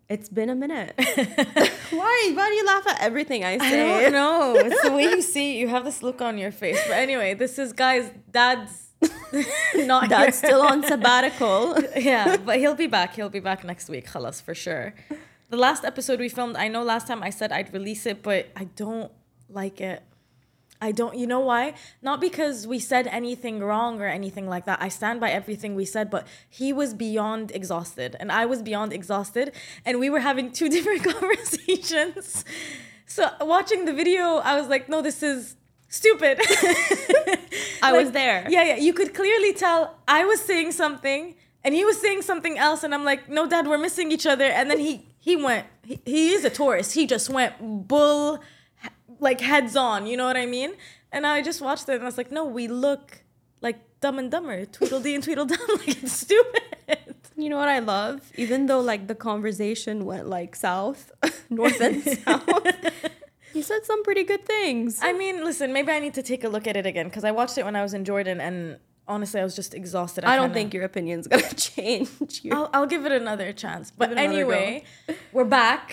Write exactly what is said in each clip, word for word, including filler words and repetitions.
It's been a minute. Why? Why do you laugh at everything I say? I don't know. It's the way you see it. You have this look on your face. But anyway, this is, guys, Dad's not Dad's here. still on sabbatical. Yeah, but he'll be back. He'll be back next week, khalas, for sure. The last episode we filmed, I know last time I said I'd release it, but I don't like it. I don't, you know why? Not because we said anything wrong or anything like that. I stand by everything we said, but he was beyond exhausted and I was beyond exhausted and we were having two different conversations. So watching the video, I was like, no, this is stupid. I Like, was there. Yeah, yeah. You could clearly tell I was saying something and he was saying something else. And I'm like, no, Dad, we're missing each other. And then he, he went, he, he is a Taurus. He just went bull, like heads on. You know what I mean? And I just watched it and I was like, no, we look like Dumb and Dumber. Tweedledee and Tweedledum. Like, it's stupid. You know what I love? Even though like the conversation went like south, north and south, he said some pretty good things. I mean, listen, maybe I need to take a look at it again because I watched it when I was in Jordan and honestly, I was just exhausted. I, I don't kinda, think your opinion's gonna change. Your- I'll, I'll give it another chance. But Give it another anyway, we're back.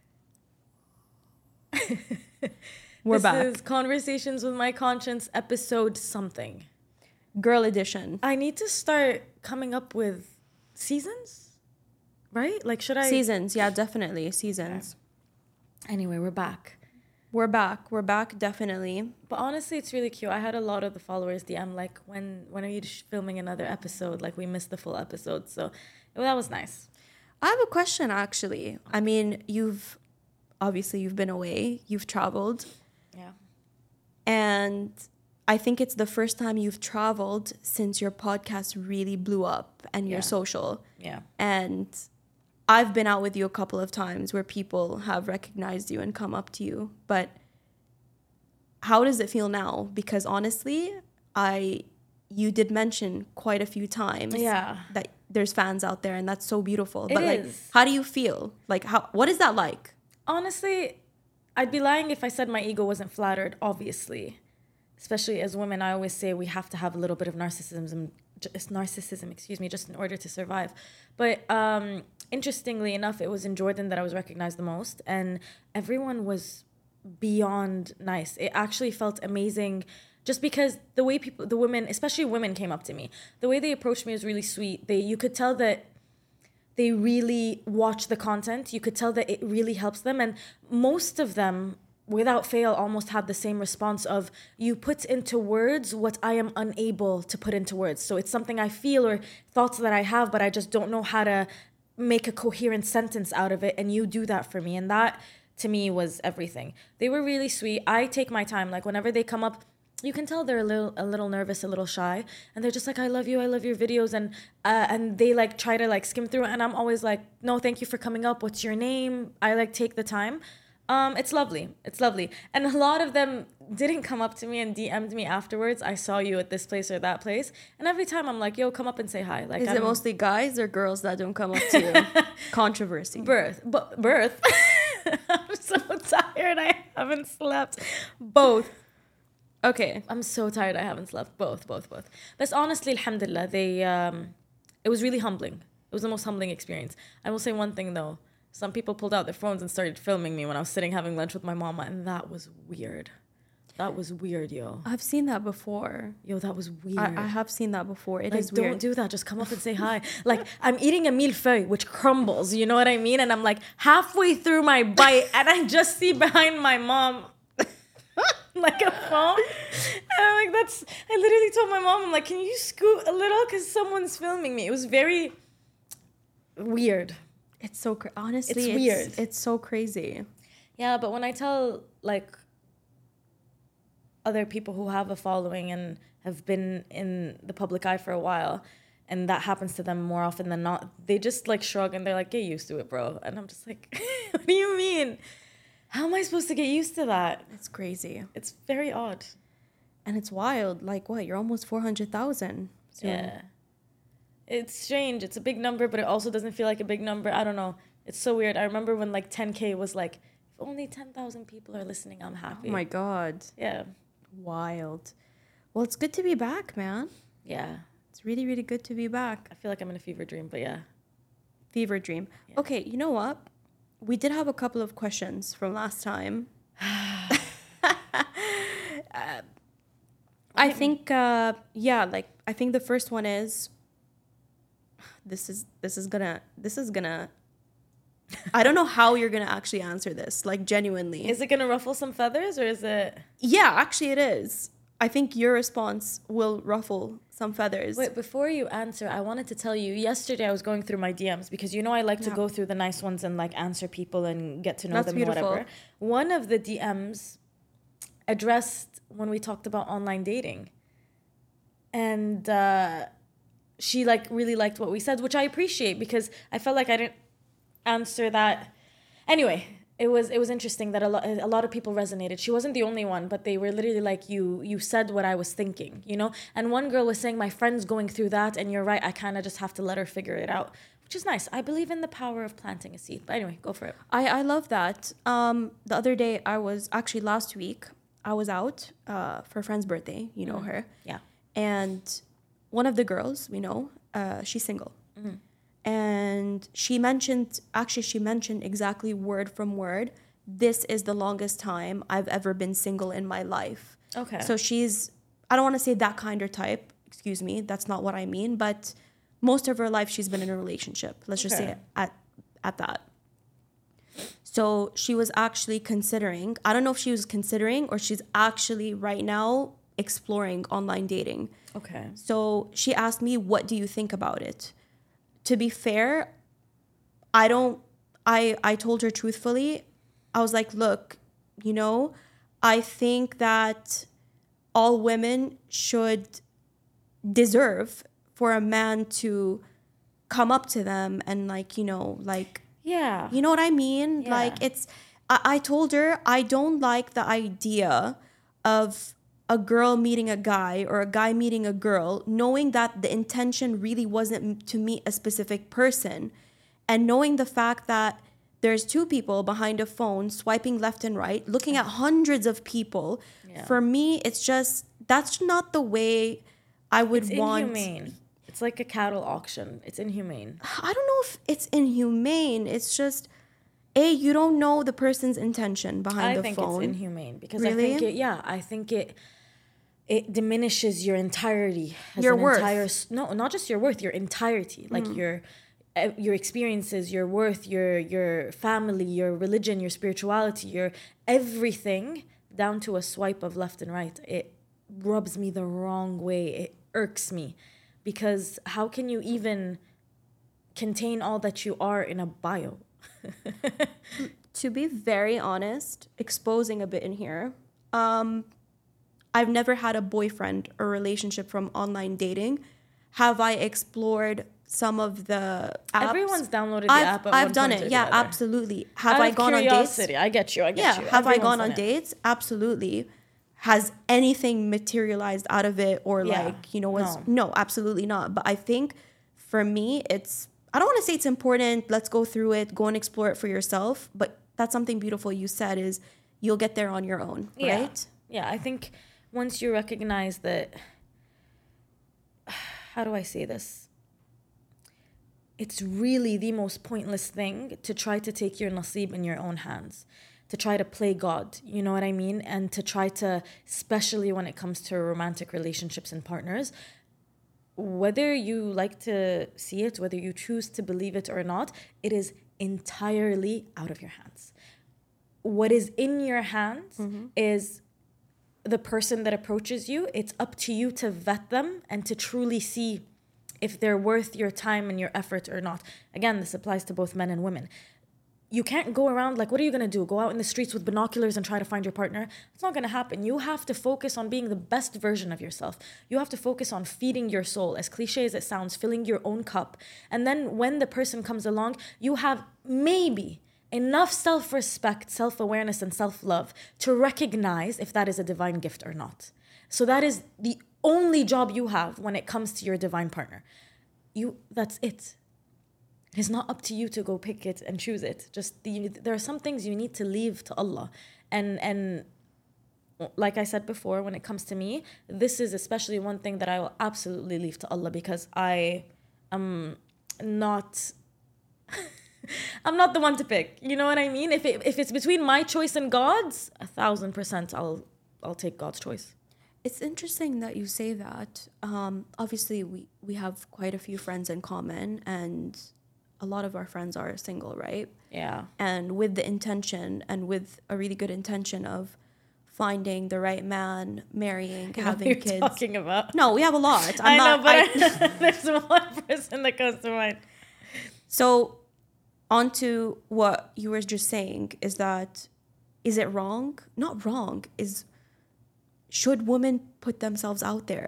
We're this back. This is Conversations with My Conscience, episode something. Girl edition. I need to start coming up with seasons, right? Like, should I? Seasons, yeah, definitely seasons. Anyway, we're back. We're back. We're back, definitely. But honestly, it's really cute. I had a lot of the followers D M like, when when are you sh- filming another episode? Like, we missed the full episode, so well, that was nice. I have a question, actually. I mean, you've obviously you've been away, you've traveled, Yeah. and I think it's the first time you've traveled since your podcast really blew up and your Yeah. social. Yeah. And I've been out with you a couple of times where people have recognized you and come up to you. But how does it feel now? Because honestly, I you did mention quite a few times Yeah. that there's fans out there and that's so beautiful. It but like is. how do you feel? Like how what is that like? Honestly, I'd be lying if I said my ego wasn't flattered, obviously. Especially as women, I always say we have to have a little bit of narcissism, just narcissism, excuse me, just in order to survive. But um, interestingly enough, it was in Jordan that I was recognized the most, and everyone was beyond nice. It actually felt amazing, just because the way people, the women, especially women, came up to me. The way they approached me was really sweet. They, you could tell that they really watch the content. You could tell that it really helps them, and most of them, without fail, almost had the same response of, you put into words what I am unable to put into words. So it's something I feel or thoughts that I have, but I just don't know how to make a coherent sentence out of it. And you do that for me. And that to me was everything. They were really sweet. I take my time. Like whenever they come up, you can tell they're a little, a little nervous, a little shy, and they're just like, "I love you, I love your videos," and uh, and they like try to like skim through it, and I'm always like, "No, thank you for coming up. What's your name?" I like take the time. Um, it's lovely. It's lovely. And a lot of them didn't come up to me and D M'd me afterwards. I saw you at this place or that place. And every time I'm like, yo, come up and say hi. Like, Is I'm, it mostly guys or girls that don't come up to you? Controversy. birth? But birth. I'm so tired. I haven't slept. Both. Okay. I'm so tired. I haven't slept. Both, both, both. But honestly, alhamdulillah, they, um, it was really humbling. It was the most humbling experience. I will say one thing though. Some people pulled out their phones and started filming me when I was sitting having lunch with my mama, and that was weird. That was weird, yo. I've seen that before. Yo, that was weird. I, I have seen that before. It like, is weird. don't do that. Just come up and say hi. Like, I'm eating a millefeuille, which crumbles, you know what I mean? And I'm like halfway through my bite, and I just see behind my mom like a phone. And I'm like, that's, I literally told my mom, I'm like, can you scoot a little? Because someone's filming me. It was very weird. It's so cra- honestly, It's it's weird. It's so crazy. Yeah, but when I tell like other people who have a following and have been in the public eye for a while, and that happens to them more often than not, they just like shrug and they're like, get used to it, bro. And I'm just like, what do you mean? How am I supposed to get used to that? It's crazy. It's very odd. And it's wild. Like what? You're almost four hundred thousand. Yeah. It's strange. It's a big number, but it also doesn't feel like a big number. I don't know. It's so weird. I remember when like ten K was like, if only ten thousand people are listening, I'm happy. Oh my God. Yeah. Wild. Well, it's good to be back, man. Yeah. It's really, really good to be back. I feel like I'm in a fever dream, but yeah. Fever dream. Yeah. Okay, you know what? we did have a couple of questions from last time. uh, I think, uh, yeah, like I think the first one is this is this is gonna this is gonna. I don't know how you're gonna actually answer this. Like genuinely, Is it gonna ruffle some feathers or is it? yeah, actually, it is. I think your response will ruffle some feathers. Wait, before you answer, I wanted to tell you, yesterday I was going through my D Ms because you know I like to Yeah. go through the nice ones and like answer people and get to know That's them beautiful. or whatever. One of the D Ms addressed when we talked about online dating. And uh, she like really liked what we said, which I appreciate because I felt like I didn't answer that. Anyway, it was it was interesting that a lot a lot of people resonated. She wasn't the only one, but they were literally like, you you said what I was thinking, you know. And one girl was saying, my friend's going through that, and you're right. I kind of just have to let her figure it out, which is nice. I believe in the power of planting a seed. But anyway, go for it. I, I love that. Um, the other day, I was actually last week, I was out uh, for a friend's birthday. You know her. Yeah. And one of the girls we know, uh, she's single. Mm-hmm. And she mentioned, actually, she mentioned exactly word from word, this is the longest time I've ever been single in my life. Okay. So she's, I don't want to say that kind of type, excuse me, that's not what I mean, but most of her life she's been in a relationship. Let's just Okay. say it at, at that. So she was actually considering, I don't know if she was considering or she's actually right now exploring online dating. Okay. So she asked me, what do you think about it? To be fair, I don't, I, I told her truthfully, I was like, look, you know, I think that all women should deserve for a man to come up to them and like, you know, like, Yeah. you know what I mean? Yeah. Like it's, I, I told her I don't like the idea of a girl meeting a guy or a guy meeting a girl, knowing that the intention really wasn't to meet a specific person. And knowing the fact that there's two people behind a phone swiping left and right, looking at hundreds of people. Yeah. For me, it's just, that's not the way I would It's want. inhumane. It's like a cattle auction. It's inhumane. I don't know if it's inhumane. It's just, A, you don't know the person's intention behind I the think phone. it's inhumane because Really? I think it, yeah, I think it it diminishes your entirety. As Your an worth. Entire, s- no, not just your worth, your entirety, like your uh, your experiences, your worth, your your family, your religion, your spirituality, your everything down to a swipe of left and right. It rubs me the wrong way. It irks me because how can you even contain all that you are in a bio? To be very honest, exposing a bit in here, um, I've never had a boyfriend or relationship from online dating. Have I explored some of the apps? Everyone's downloaded the I've, app at I've one done point it. or Yeah, the other. absolutely. Have Out I of gone on dates? curiosity, I get you. I get Yeah. you. Have I Everyone's gone on done it. dates? Absolutely. Has anything materialized out of it or Yeah. like, you know, was No. no, absolutely not. But I think for me, it's, I don't want to say it's important. Let's go through it, go and explore it for yourself. But that's something beautiful you said is you'll get there on your own, Yeah. right? Yeah, I think once you recognize that, how do I say this? It's really the most pointless thing to try to take your nasib in your own hands, to try to play God, you know what I mean? And to try to, especially when it comes to romantic relationships and partners, whether you like to see it, whether you choose to believe it or not, it is entirely out of your hands. What is in your hands is the person that approaches you. It's up to you to vet them and to truly see if they're worth your time and your effort or not. Again, this applies to both men and women. You can't go around like, what are you going to do? Go out in the streets with binoculars and try to find your partner? It's not going to happen. You have to focus on being the best version of yourself. You have to focus on feeding your soul, as cliche as it sounds, filling your own cup. And then when the person comes along, you have maybe enough self-respect, self-awareness, and self-love to recognize if that is a divine gift or not. So that is the only job you have when it comes to your divine partner. You, that's it. It's not up to you to go pick it and choose it. Just the, there are some things you need to leave to Allah. And and like I said before, when it comes to me, this is especially one thing that I will absolutely leave to Allah because I am not I'm not the one to pick. You know what I mean? If it, if it's between my choice and God's, a thousand percent I'll I'll take God's choice. It's interesting that you say that. Um, obviously, we, we have quite a few friends in common, and a lot of our friends are single, right? Yeah. And with the intention and with a really good intention of finding the right man, marrying, having What are you kids. talking about? No, we have a lot. I'm I not, know, but I, I, there's one person that comes to mind. So, on to what you were just saying is that, is it wrong? Not wrong. Is should women put themselves out there?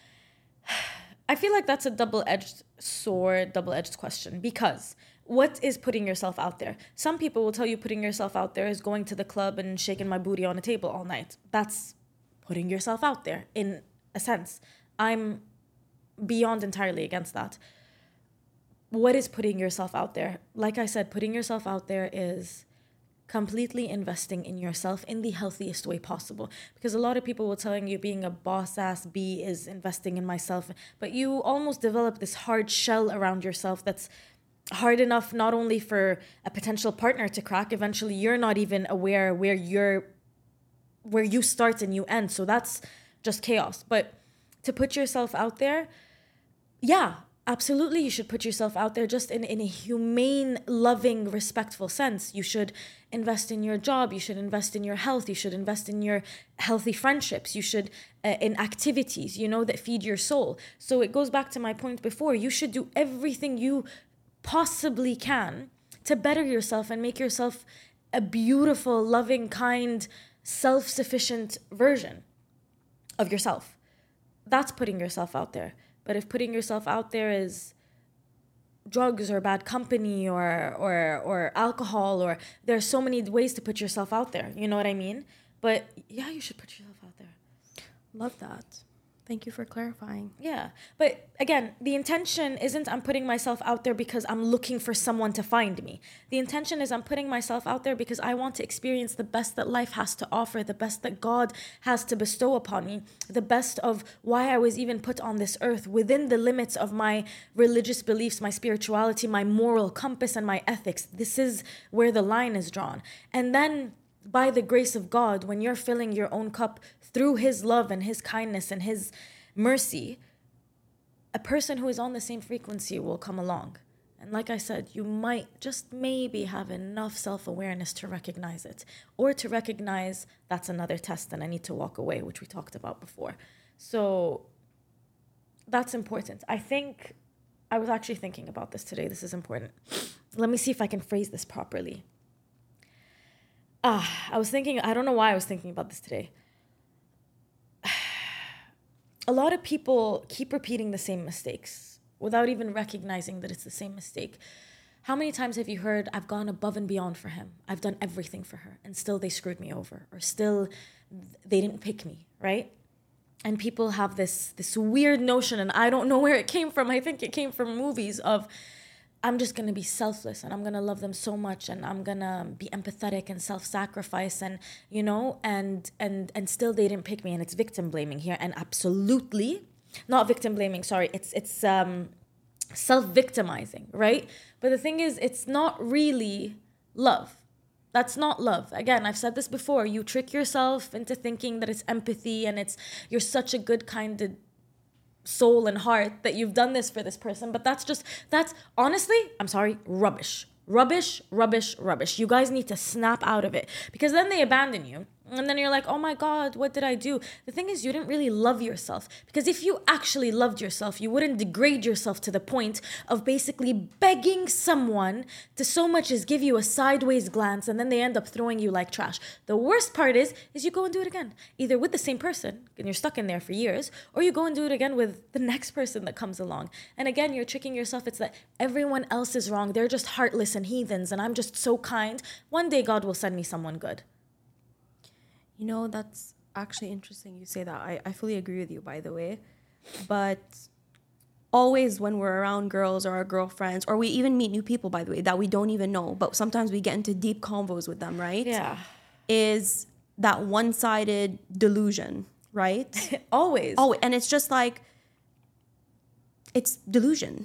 I feel like that's a double-edged sword, double-edged question, because what is putting yourself out there? Some people will tell you putting yourself out there is going to the club and shaking my booty on a table all night. That's putting yourself out there in a sense. I'm beyond entirely against that. What is putting yourself out there? Like I said, putting yourself out there is completely investing in yourself in the healthiest way possible. Because a lot of people will telling you being a boss ass bee is investing in myself, but you almost develop this hard shell around yourself that's hard enough not only for a potential partner to crack. Eventually you're not even aware where you're where you start and you end. So that's just chaos. But to put yourself out there, yeah, absolutely, you should put yourself out there just in, in a humane, loving, respectful sense. You should invest in your job. You should invest in your health. You should invest in your healthy friendships. You should, uh, in activities, you know, that feed your soul. So it goes back to my point before. You should do everything you possibly can to better yourself and make yourself a beautiful, loving, kind, self-sufficient version of yourself. That's putting yourself out there. But if putting yourself out there is drugs or bad company or or or alcohol, or there's so many ways to put yourself out there, you know what I mean? But yeah, you should put yourself out there. Love that. Thank you for clarifying. Yeah. But again, the intention isn't I'm putting myself out there because I'm looking for someone to find me. The intention is I'm putting myself out there because I want to experience the best that life has to offer, the best that God has to bestow upon me, the best of why I was even put on this earth within the limits of my religious beliefs, my spirituality, my moral compass, and my ethics. This is where the line is drawn. And then by the grace of God, when you're filling your own cup through his love and his kindness and his mercy, a person who is on the same frequency will come along. And like I said, you might just maybe have enough self-awareness to recognize it, or to recognize that's another test and I need to walk away, which we talked about before. So that's important. I think I was actually thinking about this today. This is important. Let me see if I can phrase this properly. Ah, I was thinking, I don't know why I was thinking about this today. A lot of people keep repeating the same mistakes without even recognizing that it's the same mistake. How many times have you heard, I've gone above and beyond for him. I've done everything for her, and still they screwed me over, or still they didn't pick me, right? And people have this, this weird notion, and I don't know where it came from. I think it came from movies of, I'm just going to be selfless and I'm going to love them so much and I'm going to be empathetic and self-sacrifice and, you know, and and and still they didn't pick me, and it's victim blaming here. And absolutely, not victim blaming, sorry, it's it's um, self-victimizing, right? But the thing is, it's not really love. That's not love. Again, I've said this before. You trick yourself into thinking that it's empathy and it's you're such a good, kind of soul and heart that you've done this for this person, but that's just that's honestly, I'm sorry, rubbish rubbish rubbish rubbish. You guys need to snap out of it, because then they abandon you and then you're like, oh my God, what did I do? The thing is, you didn't really love yourself, because if you actually loved yourself, you wouldn't degrade yourself to the point of basically begging someone to so much as give you a sideways glance, and then they end up throwing you like trash. The worst part is is you go and do it again, either with the same person and you're stuck in there for years, or you go and do it again with the next person that comes along. And again, you're tricking yourself. It's that everyone else is wrong, they're just heartless and heathens, and I'm just so kind. One day God will send me someone good. You know, that's actually interesting you say that. I, I fully agree with you, by the way. But always when we're around girls or our girlfriends, or we even meet new people, by the way, that we don't even know, but sometimes we get into deep convos with them, right? Yeah. Is that one-sided delusion, right? Always. Oh, and it's just like, it's delusion.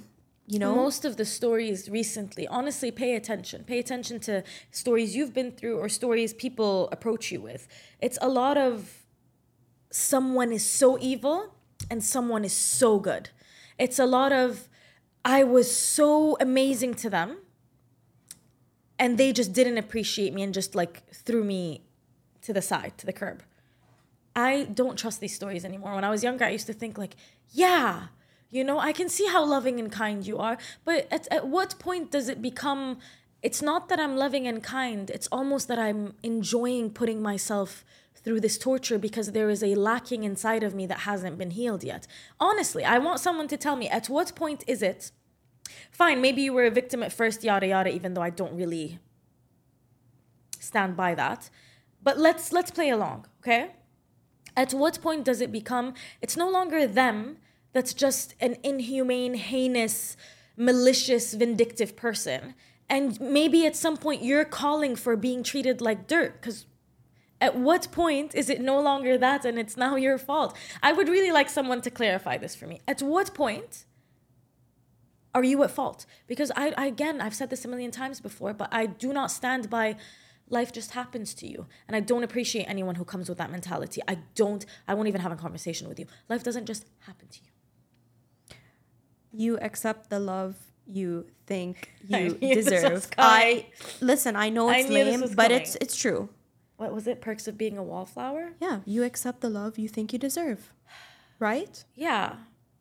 you know? Most of the stories recently, honestly, pay attention. Pay attention to stories you've been through or stories people approach you with. It's a lot of someone is so evil and someone is so good. It's a lot of I was so amazing to them and they just didn't appreciate me and just like threw me to the side, to the curb. I don't trust these stories anymore. When I was younger, I used to think like, yeah, you know, I can see how loving and kind you are. But at, at what point does it become, it's not that I'm loving and kind. It's almost that I'm enjoying putting myself through this torture because there is a lacking inside of me that hasn't been healed yet. Honestly, I want someone to tell me, at what point is it, fine, maybe you were a victim at first, yada, yada, even though I don't really stand by that. But let's let's play along, okay? At what point does it become, it's no longer them that's just an inhumane, heinous, malicious, vindictive person. And maybe at some point you're calling for being treated like dirt. Because at what point is it no longer that and it's now your fault? I would really like someone to clarify this for me. At what point are you at fault? Because I, I again, I've said this a million times before, but I do not stand by life just happens to you. And I don't appreciate anyone who comes with that mentality. I don't, I won't even have a conversation with you. Life doesn't just happen to you. You accept the love you think you I deserve. I listen, I know it's I lame, but coming. it's it's true. What was it? Perks of being a wallflower? Yeah, you accept the love you think you deserve. Right? Yeah.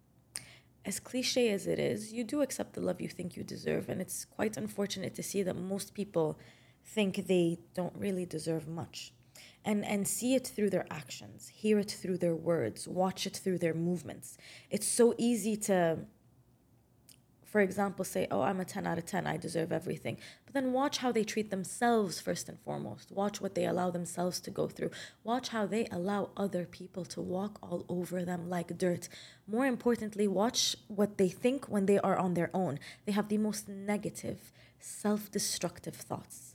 As cliche as it is, you do accept the love you think you deserve. And it's quite unfortunate to see that most people think they don't really deserve much. And and see it through their actions, hear it through their words, watch it through their movements. It's so easy to, for example, say, oh, I'm a ten out of ten, I deserve everything. But then watch how they treat themselves first and foremost. Watch what they allow themselves to go through. Watch how they allow other people to walk all over them like dirt. More importantly, watch what they think when they are on their own. They have the most negative, self-destructive thoughts.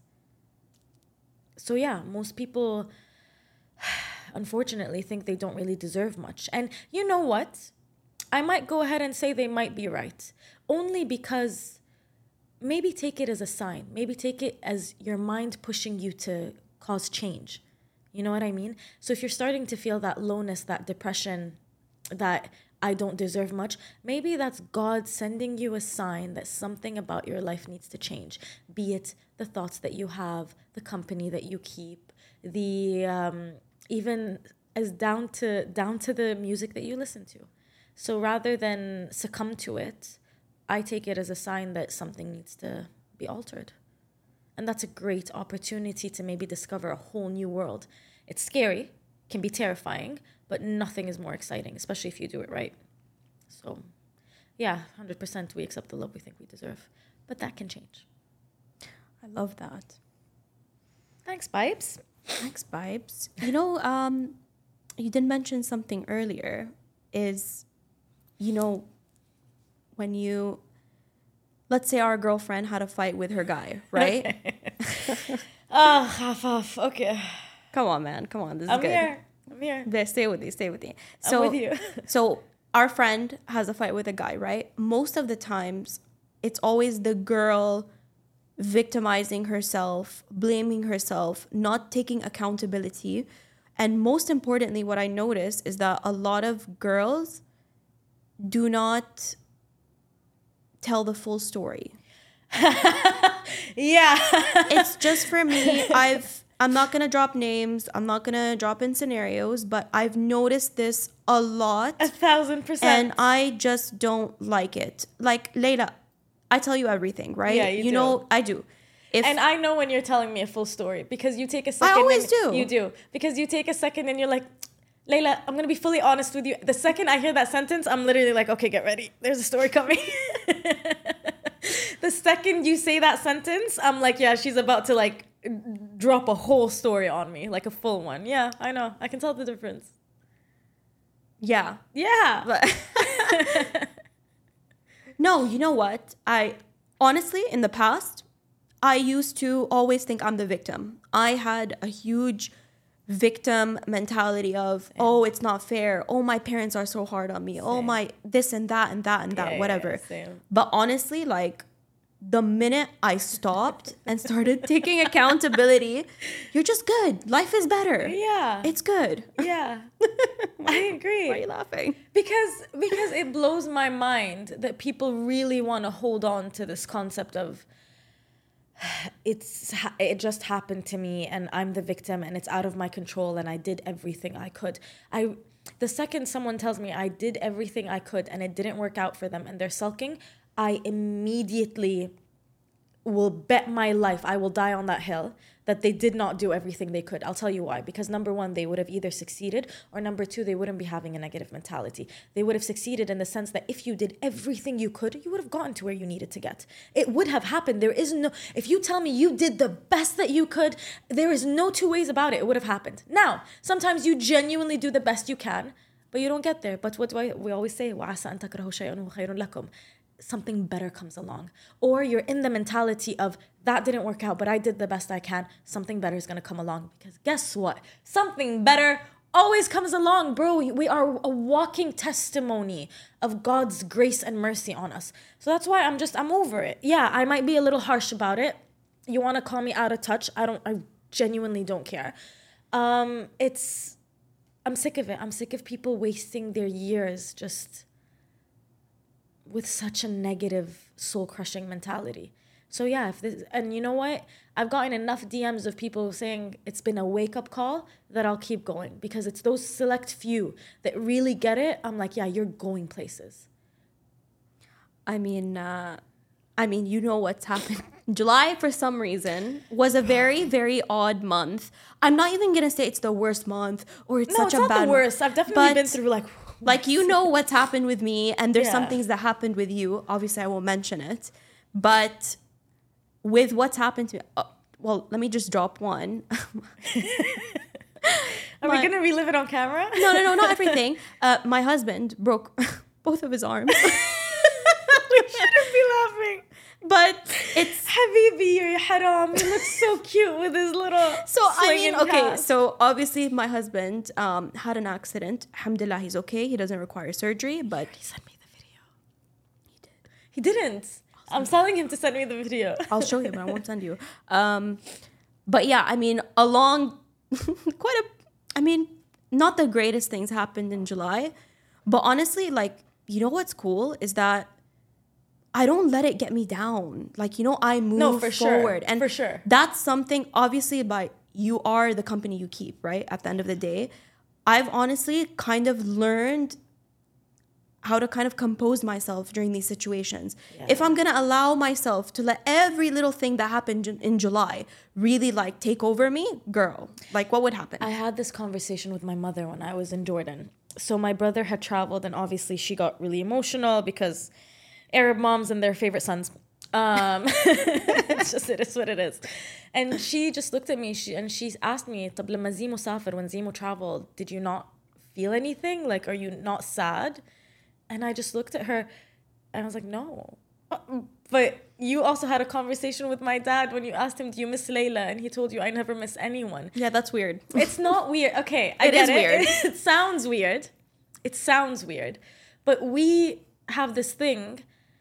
So yeah, most people, unfortunately, think they don't really deserve much. And you know what? I might go ahead and say they might be right. Only because maybe take it as a sign. Maybe take it as your mind pushing you to cause change. You know what I mean? So if you're starting to feel that lowness, that depression, that I don't deserve much, maybe that's God sending you a sign that something about your life needs to change. Be it the thoughts that you have, the company that you keep, the um, even as down to down to the music that you listen to. So rather than succumb to it, I take it as a sign that something needs to be altered. And that's a great opportunity to maybe discover a whole new world. It's scary, can be terrifying, but nothing is more exciting, especially if you do it right. So, yeah, one hundred percent we accept the love we think we deserve. But that can change. I love that. Thanks, Bibes. Thanks, Bibes. You know, um, you did mention something earlier, is, you know, when you, let's say our girlfriend had a fight with her guy, right? Oh, half off. Okay. Come on, man. Come on. This is I'm good. here. I'm here. There, stay with you. Stay with you. So, I'm with you. So our friend has a fight with a guy, right? Most of the times, it's always the girl victimizing herself, blaming herself, not taking accountability. And most importantly, what I notice is that a lot of girls do not tell the full story. Yeah. It's just for me, I've I'm not going to drop names. I'm not going to drop in scenarios, but I've noticed this a lot. A thousand percent. And I just don't like it. Like, Layla, I tell you everything, right? Yeah, you, you do. know, I do. If, and I know when you're telling me a full story because you take a second. I always and, do. You do. Because you take a second and you're like, Layla, I'm going to be fully honest with you. The second I hear that sentence, I'm literally like, okay, get ready. There's a story coming. The second you say that sentence, I'm like, yeah, she's about to like drop a whole story on me, like a full one. Yeah, I know. I can tell the difference. Yeah. Yeah. But no, you know what? I honestly, in the past, I used to always think I'm the victim. I had a huge victim mentality of, yeah. oh, it's not fair. Oh, my parents are so hard on me. Same. Oh, my this and that and that and that, yeah, whatever. Yeah, but honestly, like, the minute I stopped and started taking accountability, you're just good. Life is better. Yeah. It's good. Yeah. I agree. Why are you laughing? Because because it blows my mind that people really want to hold on to this concept of it's it just happened to me and I'm the victim and it's out of my control and I did everything I could. I the second someone tells me I did everything I could and it didn't work out for them and they're sulking, I immediately will bet my life, I will die on that hill, that they did not do everything they could. I'll tell you why. Because number one, they would have either succeeded, or number two, they wouldn't be having a negative mentality. They would have succeeded in the sense that if you did everything you could, you would have gotten to where you needed to get. It would have happened. There is no, if you tell me you did the best that you could, there is no two ways about it. It would have happened. Now, sometimes you genuinely do the best you can, but you don't get there. But what do I, we always say, وَعَسَىٰ أَن تَكْرَهُ شَيْئًا وَهُوَ خَيْرٌ لَكُمْ. Something better comes along. Or you're in the mentality of, that didn't work out, but I did the best I can. Something better is going to come along. Because guess what? Something better always comes along, bro. We are a walking testimony of God's grace and mercy on us. So that's why I'm just, I'm over it. Yeah, I might be a little harsh about it. You want to call me out of touch? I don't, I genuinely don't care. Um, it's, I'm sick of it. I'm sick of people wasting their years just with such a negative, soul-crushing mentality. So yeah, if this, and you know what? I've gotten enough D Ms of people saying it's been a wake-up call that I'll keep going because it's those select few that really get it. I'm like, yeah, you're going places. I mean, uh, I mean, you know what's happened. July, for some reason, was a very, very odd month. I'm not even gonna say it's the worst month or it's no, such it's a not bad the worst. month. I've definitely been through like. Like, you know what's happened with me, and there's yeah. some things that happened with you. Obviously, I won't mention it. But with what's happened to me, uh, well, let me just drop one. Are my, we going to relive it on camera? No, no, no, not everything. Uh, my husband broke both of his arms. We shouldn't be laughing. But it's Habibi, you're haram. He looks so cute with his little. So I mean, okay. Hat. So obviously, my husband um, had an accident. Alhamdulillah, he's okay. He doesn't require surgery. But he sent me the video. He did. He didn't. I'm telling him to send me the video. I'll show him. I won't send you. Um, but yeah, I mean, along quite a. I mean, not the greatest things happened in July, but honestly, like, you know what's cool is that I don't let it get me down. Like, you know, I move no, for forward. Sure. And for sure. That's something, obviously, by you are the company you keep, right? At the end of the day. I've honestly kind of learned how to kind of compose myself during these situations. Yeah. If I'm going to allow myself to let every little thing that happened in July really, like, take over me, girl, like, what would happen? I had this conversation with my mother when I was in Jordan. So my brother had traveled, and obviously she got really emotional because Arab moms and their favorite sons. Um, it's just, it is what it is. And she just looked at me she, and she asked me, طب لما زيمو سافر, when Zemo traveled, did you not feel anything? Like, are you not sad? And I just looked at her and I was like, no. But you also had a conversation with my dad when you asked him, do you miss Layla? And he told you, I never miss anyone. Yeah, that's weird. It's not weird. Okay, I it get is it. weird. It, it sounds weird. It sounds weird. But we have this thing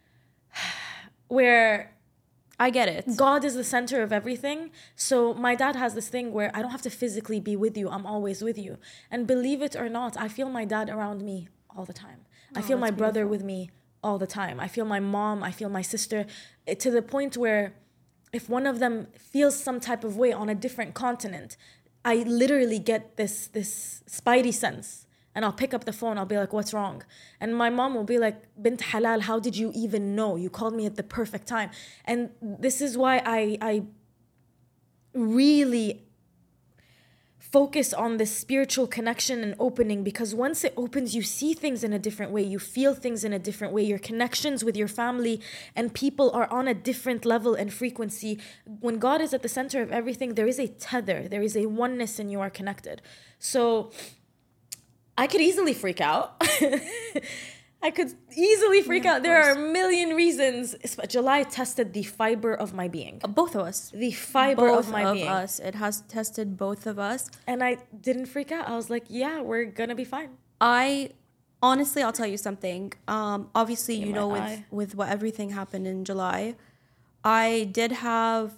where I get it. God is the center of everything. So my dad has this thing where I don't have to physically be with you. I'm always with you. And believe it or not, I feel my dad around me all the time. Oh, I feel my brother beautiful. with me all the time. I feel my mom. I feel my sister. To the point where if one of them feels some type of way on a different continent, I literally get this, this spidey sense. And I'll pick up the phone. I'll be like, what's wrong? And my mom will be like, Bint Halal, how did you even know? You called me at the perfect time. And this is why I, I really focus on this spiritual connection and opening, because once it opens, you see things in a different way. You feel things in a different way. Your connections with your family and people are on a different level and frequency. When God is at the center of everything, there is a tether. There is a oneness and you are connected. So I could easily freak out. I could easily freak Yeah, out. of There are course. a million reasons. It's- July tested the fiber of my being. Uh, Both of us. The fiber Both of my of being. us. It has tested both of us. And I didn't freak out. I was like, yeah, we're gonna be fine. I honestly, I'll tell you something. Um, obviously, See you my know, with eye. with what everything happened in July, I did have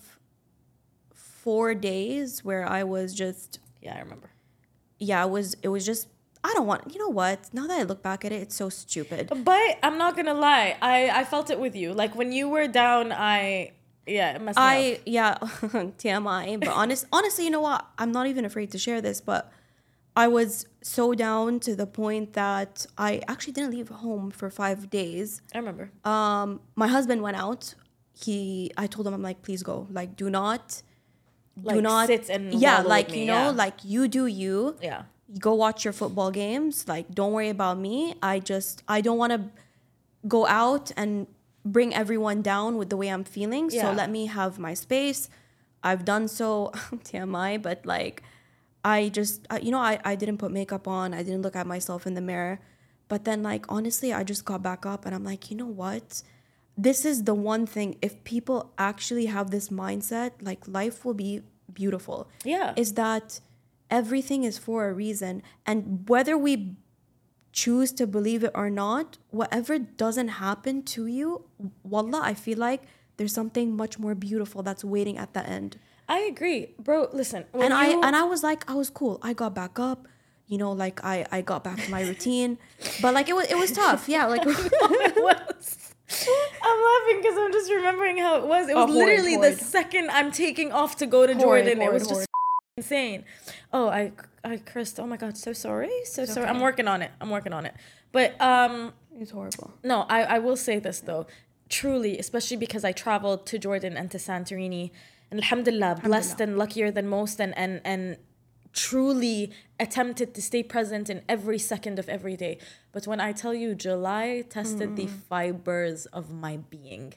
four days where I was just, Yeah, I remember. yeah, it was it was just. I don't want. You know what? Now that I look back at it, it's so stupid. But I'm not gonna lie. I, I felt it with you. Like when you were down, I yeah, it messed me up. I yeah, T M I. But honest, honestly, you know what? I'm not even afraid to share this, but I was so down to the point that I actually didn't leave home for five days. I remember. Um, my husband went out. He, I told him, I'm like, please go. Like, do not, do Like, not sit and yeah, wallow like with me, you know, yeah. like you do you. Yeah. Go watch your football games. Like, don't worry about me. I just, I don't want to go out and bring everyone down with the way I'm feeling. So Yeah. let me have my space. I've done so, T M I, but like, I just, I, you know, I, I didn't put makeup on. I didn't look at myself in the mirror. But then, like, honestly, I just got back up and I'm like, you know what? This is the one thing. If people actually have this mindset, like, life will be beautiful. Yeah. Is that everything is for a reason. And whether we choose to believe it or not, whatever doesn't happen to you, wallah, I feel like there's something much more beautiful that's waiting at the end. I agree. Bro, listen. when And you- I and I was like, I was cool. I got back up, you know, like I, I got back to my routine. But like it was it was tough. Yeah, like it was. I'm laughing because I'm just remembering how it was. It was Oh, horrid, literally horrid. the second I'm taking off to go to Horrid, Jordan. it horrid, was just insane. Oh, I I cursed. Oh my god, so sorry, so sorry. I'm okay. working on it. I'm working on it. But um, it's horrible. no, I I will say this though, truly, especially because I traveled to Jordan and to Santorini, and alhamdulillah, blessed and luckier than most, and and and truly attempted to stay present in every second of every day. But when I tell you, July tested the fibers of my being,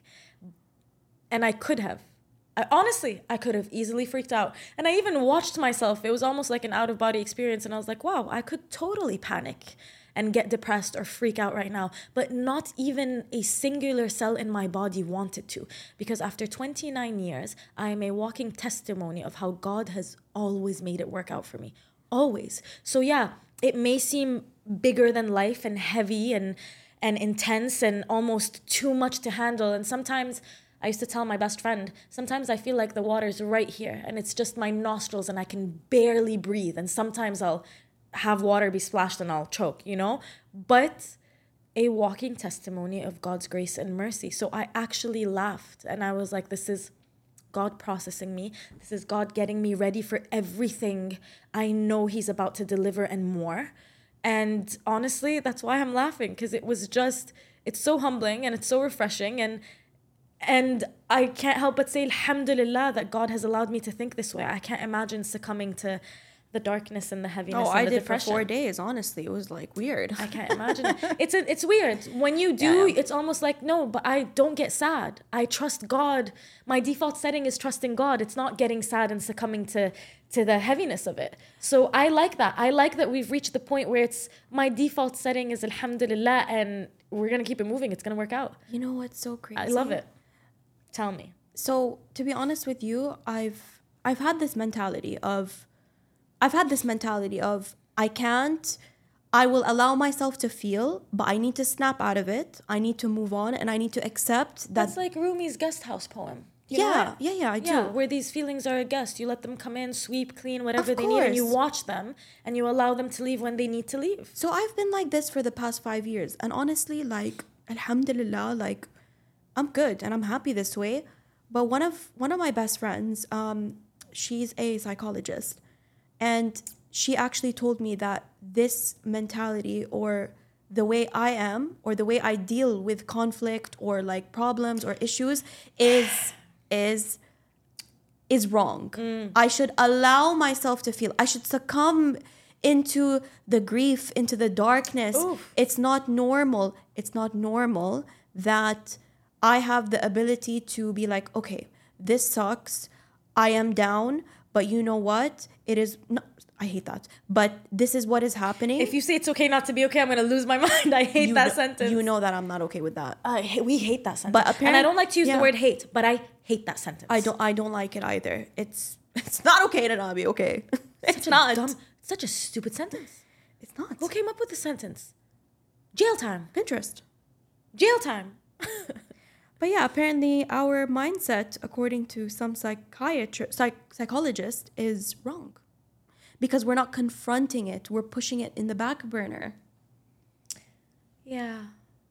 and I could have. I, honestly, I could have easily freaked out. And I even watched myself. It was almost like an out-of-body experience. And I was like, wow, I could totally panic and get depressed or freak out right now. But not even a singular cell in my body wanted to. Because after twenty-nine years, I am a walking testimony of how God has always made it work out for me. Always. So yeah, it may seem bigger than life and heavy and, and intense and almost too much to handle. And sometimes... I used to tell my best friend, sometimes I feel like the water's right here and it's just my nostrils and I can barely breathe. And sometimes I'll have water be splashed and I'll choke, you know? But a walking testimony of God's grace and mercy. So I actually laughed and I was like, this is God processing me. This is God getting me ready for everything I know He's about to deliver and more. And honestly, that's why I'm laughing, because it was just, it's so humbling and it's so refreshing. And And I can't help but say, alhamdulillah, that God has allowed me to think this way. I can't imagine succumbing to the darkness and the heaviness Oh, and I the did depression. for four days, honestly. It was like weird. I can't imagine it. It's a, it's weird. When you do, Yeah, yeah. it's almost like, no, but I don't get sad. I trust God. My default setting is trusting God. It's not getting sad and succumbing to, to the heaviness of it. So I like that. I like that we've reached the point where it's my default setting is alhamdulillah and we're going to keep it moving. It's going to work out. You know what's so crazy? I love it. Tell me. So to be honest with you, I've I've had this mentality of I've had this mentality of I can't I will allow myself to feel, but I need to snap out of it. I need to move on and I need to accept that. That's like Rumi's guest house poem. You know yeah, that? yeah, yeah, I do. Yeah, where these feelings are a guest. You let them come in, sweep, clean, whatever Of they need, and you course. watch them and you allow them to leave when they need to leave. So I've been like this for the past five years. And honestly, like, alhamdulillah, like, I'm good and I'm happy this way. But one of one of my best friends, um, she's a psychologist. And she actually told me that this mentality or the way I am or the way I deal with conflict or like problems or issues is is is wrong. I should allow myself to feel. I should succumb into the grief, into the darkness. Oof. It's not normal. It's not normal that I have the ability to be like, okay, this sucks. I am down, But you know what? It is, no, I hate that. But this is what is happening. If you say it's okay not to be okay, I'm going to lose my mind. I hate you that know, sentence. You know that I'm not okay with that. I hate, we hate that sentence. But apparently, and I don't like to use yeah. the word hate, but I hate that sentence. I don't I don't like it either. It's it's not okay to not be okay. It's such not. A dumb, such a stupid sentence. It's not. Who came up with the sentence? Jail time. Pinterest. Jail time. But yeah, apparently our mindset, according to some psychiatrist, psych- psychologist, is wrong. Because we're not confronting it. We're pushing it in the back burner. Yeah.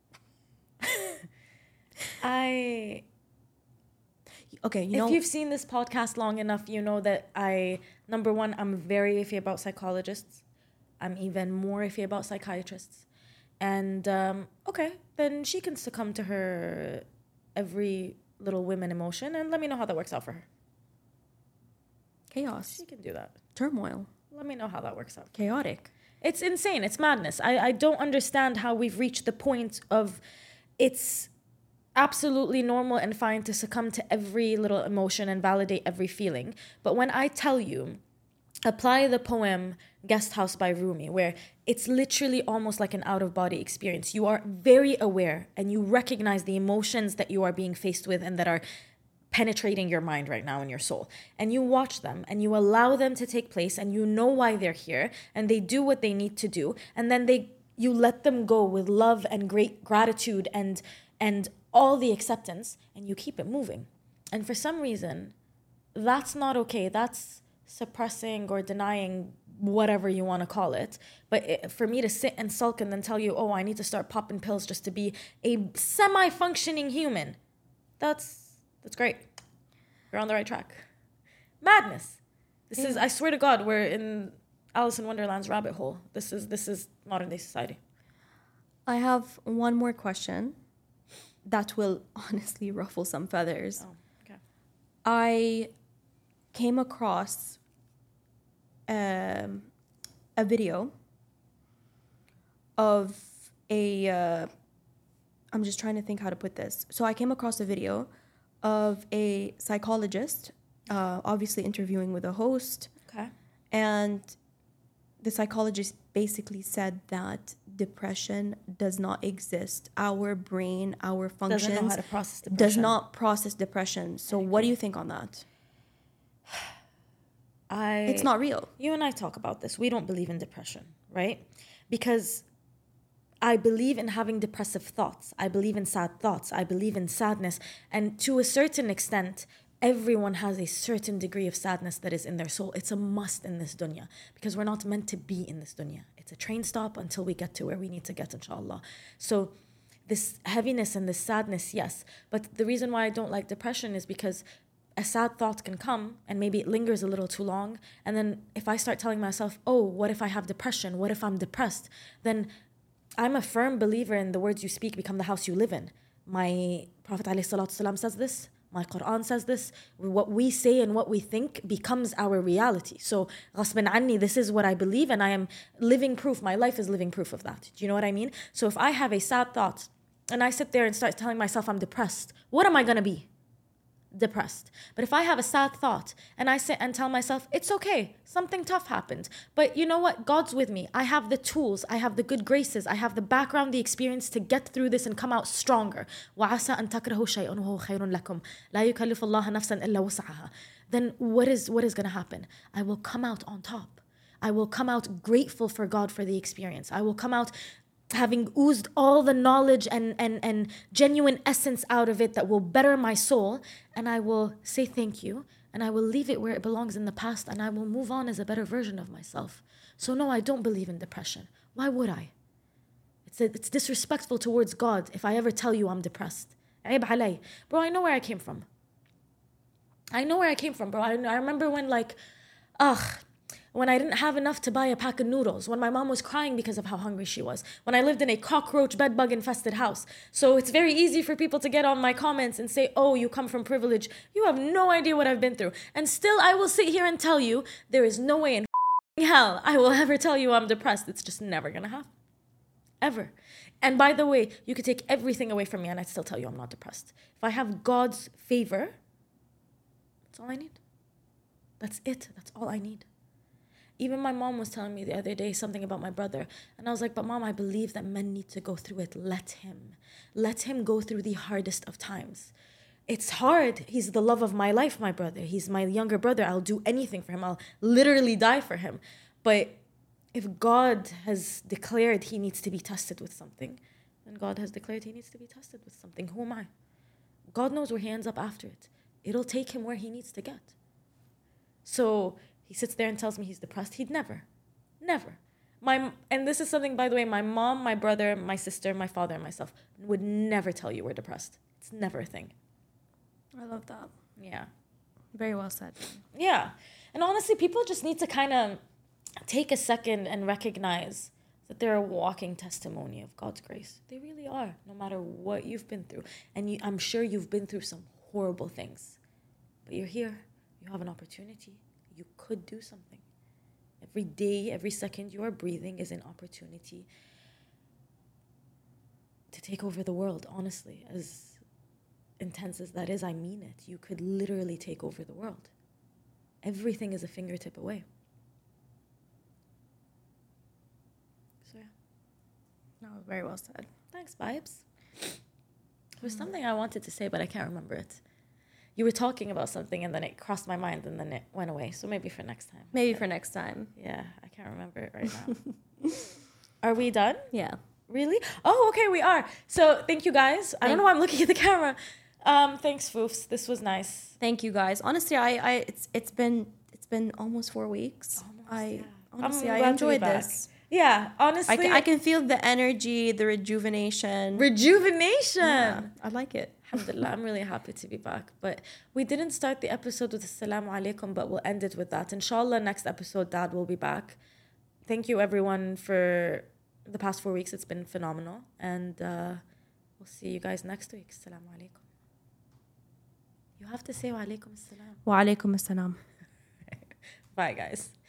I... Okay, you if know... you've seen this podcast long enough, you know that I... Number one, I'm very iffy about psychologists. I'm even more iffy about psychiatrists. And, um, okay, then she can succumb to her every little women emotion and let me know how that works out for her. Chaos. She can do that. Turmoil. Let me know how that works out. Chaotic. It's insane. It's madness. I, I don't understand how we've reached the point of it's absolutely normal and fine to succumb to every little emotion and validate every feeling. But when I tell you, apply the poem Guest House by Rumi, where it's literally almost like an out-of-body experience. You are very aware and you recognize the emotions that you are being faced with and that are penetrating your mind right now and your soul. And you watch them and you allow them to take place and you know why they're here and they do what they need to do. And then they you let them go with love and great gratitude and and all the acceptance and you keep it moving. And for some reason, that's not okay. That's suppressing or denying whatever you want to call it. But it, for me to sit and sulk and then tell you, oh, I need to start popping pills just to be a semi-functioning human, that's that's great. You're on the right track. Madness. This yeah. is, I swear to God, we're in Alice in Wonderland's rabbit hole. This is this is modern day society. I have one more question that will honestly ruffle some feathers. Oh, okay. I came across um, a video of a, uh, I'm just trying to think how to put this. So I came across a video of a psychologist, uh, obviously interviewing with a host. Okay. And the psychologist basically said that depression does not exist. Our brain, our functions doesn't know how to process depression. Does not process depression. So what do you think on that? I, it's not real. You and I talk about this. We don't believe in depression, right? Because I believe in having depressive thoughts. I believe in sad thoughts. I believe in sadness. And to a certain extent, everyone has a certain degree of sadness that is in their soul. It's a must in this dunya because we're not meant to be in this dunya. It's a train stop until we get to where we need to get, inshallah. So this heaviness and this sadness, yes. But the reason why I don't like depression is because a sad thought can come and maybe it lingers a little too long. And then if I start telling myself, oh, what if I have depression? What if I'm depressed? Then I'm a firm believer in the words you speak become the house you live in. My Prophet ﷺ says this. My Quran says this. What we say and what we think becomes our reality. So, غصبًا عني, this is what I believe and I am living proof. My life is living proof of that. Do you know what I mean? So if I have a sad thought and I sit there and start telling myself I'm depressed, what am I going to be? Depressed. But if I have a sad thought and I sit and tell myself, it's okay, something tough happened, but you know what, God's with me, I have the tools, I have the good graces, I have the background, the experience to get through this and come out stronger. وَعَسَىٰ أَن تَكْرَهُوا شَيْئًا وَهُوَ خَيْرٌ لَكُمْ لَا يُكَلِّفُ اللَّهُ نَفْسًا إِلَّا وُسْعَهَا. Then what is what is going to happen? I will come out on top. I will come out grateful for God for the experience. I will come out having oozed all the knowledge and, and, and genuine essence out of it that will better my soul. And I will say thank you. And I will leave it where it belongs in the past. And I will move on as a better version of myself. So no, I don't believe in depression. Why would I? It's, a, it's disrespectful towards God if I ever tell you I'm depressed. عيب علي. Bro, I know where I came from. I know where I came from, bro. I, I remember when like, ugh, when I didn't have enough to buy a pack of noodles, when my mom was crying because of how hungry she was, when I lived in a cockroach, bedbug infested house. So it's very easy for people to get on my comments and say, oh, you come from privilege. You have no idea what I've been through. And still I will sit here and tell you, there is no way in hell I will ever tell you I'm depressed. It's just never gonna happen. Ever. And by the way, you could take everything away from me and I'd still tell you I'm not depressed. If I have God's favor, that's all I need. That's it. That's all I need. Even my mom was telling me the other day something about my brother. And I was like, but mom, I believe that men need to go through it. Let him. Let him go through the hardest of times. It's hard. He's the love of my life, my brother. He's my younger brother. I'll do anything for him. I'll literally die for him. But if God has declared he needs to be tested with something, then God has declared he needs to be tested with something. Who am I? God knows where he ends up after it. It'll take him where he needs to get. So he sits there and tells me he's depressed. He'd never, never. My and this is something, by the way, my mom, my brother, my sister, my father, and myself would never tell you we're depressed. It's never a thing. I love that. Yeah. Very well said. Yeah. And honestly, people just need to kind of take a second and recognize that they're a walking testimony of God's grace. They really are, no matter what you've been through. And you, I'm sure you've been through some horrible things. But you're here. You have an opportunity. You could do something. Every day, every second you are breathing is an opportunity to take over the world, honestly. As intense as that is, I mean it. You could literally take over the world. Everything is a fingertip away. So, yeah. No, very well said. Thanks, Vibes. There was something I wanted to say, but I can't remember it. You were talking about something and then it crossed my mind and then it went away. So maybe for next time. Maybe for next time. Yeah, I can't remember it right now. Are we done? Yeah. Really? Oh, okay, we are. So thank you guys. I don't know why I'm looking at the camera. Um, thanks, Foofs. This was nice. Thank you guys. Honestly, I, I it's it's been it's been almost four weeks. Almost, I yeah. honestly I'm I glad to be enjoyed back. this. Yeah, honestly. I can, I can feel the energy, the rejuvenation. Rejuvenation. Yeah, I like it. Alhamdulillah, I'm really happy to be back. But we didn't start the episode with Assalamu alaikum, but we'll end it with that. Inshallah, next episode, Dad will be back. Thank you, everyone, for the past four weeks. It's been phenomenal. And uh, we'll see you guys next week. Assalamu alaikum. You have to say wa alaikum assalam. Wa alaikum assalam. Bye, guys.